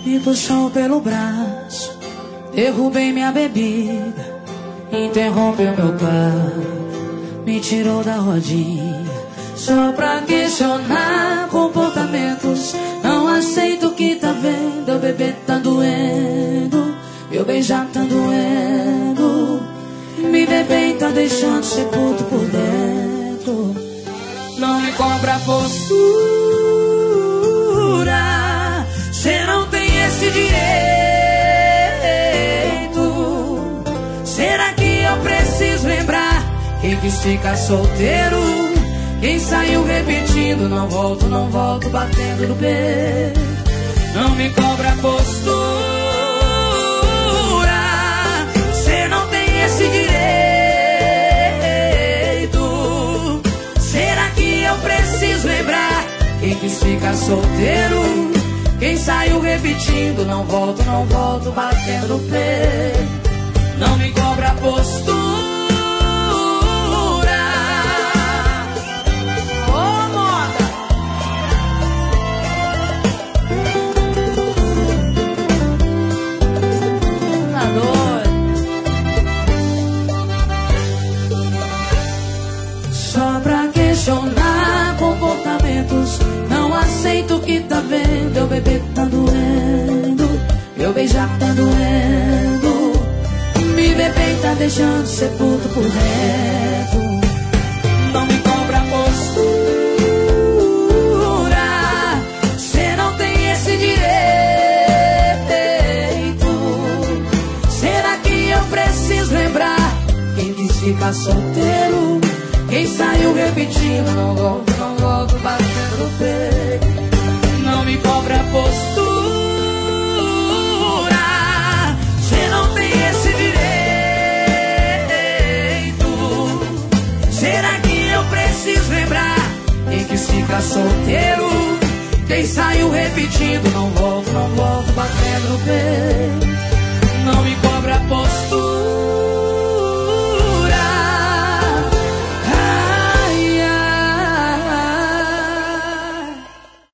Me puxou pelo braço, derrubei minha bebida, interrompeu meu carro, me tirou da rodinha, só pra questionar comportamentos. Não aceito o que tá vendo, eu beber tá doendo, eu beijar tá doendo, me beber tá deixando ser puto por dentro. Não me cobra postura, cê não tem esse direito. Será que eu preciso lembrar quem quis ficar solteiro? Quem saiu repetindo, não volto, batendo no peito. Não me cobra postura, cê não tem esse direito. Será que eu preciso lembrar quem quis ficar solteiro? Quem saiu repetindo, não volto, batendo no peito. Não me cobra postura. Só pra questionar comportamentos. Não aceito o que tá vendo. Eu beber tá doendo, eu beijar tá doendo, me beber tá deixando ser puto por dentro. Não me cobra postura, cê não tem esse direito. Será que eu preciso lembrar quem quis ficar solteiro? Quem saiu repetindo, não volto, batendo no peito. Não me cobra postura, cê não tem esse direito. Será que eu preciso lembrar quem quis ficar solteiro? Quem saiu repetindo, não volto, batendo no peito. Não me cobra